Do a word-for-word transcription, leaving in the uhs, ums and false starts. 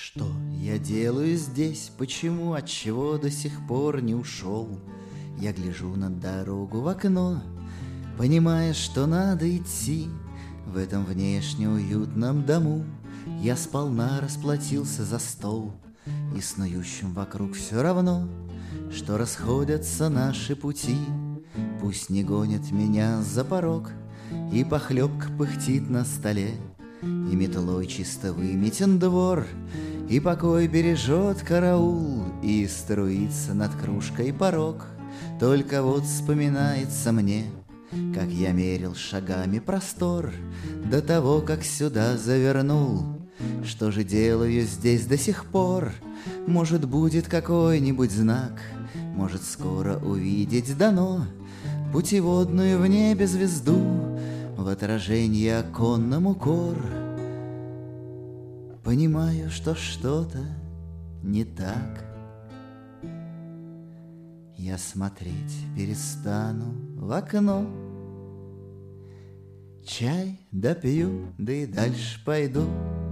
Что я делаю здесь? Почему? Отчего до сих пор не ушел? Я гляжу на дорогу в окно, понимая, что надо идти. В этом внешне уютном дому я сполна расплатился за стол, и снующим вокруг все равно, что расходятся наши пути. Пусть не гонит меня за порог, и похлебка пыхтит на столе, и метлой чисто выметен двор, и покой бережет караул, и струится над кружкой порог. Только вот вспоминается мне, как я мерил шагами простор до того, как сюда завернул. Что же делаю здесь до сих пор? Может, будет какой-нибудь знак, может, скоро увидеть дано путеводную в небе звезду, в отражении оконном укор. Понимаю, что что-то не так. Я смотреть перестану в окно, чай допью, да и дальше пойду.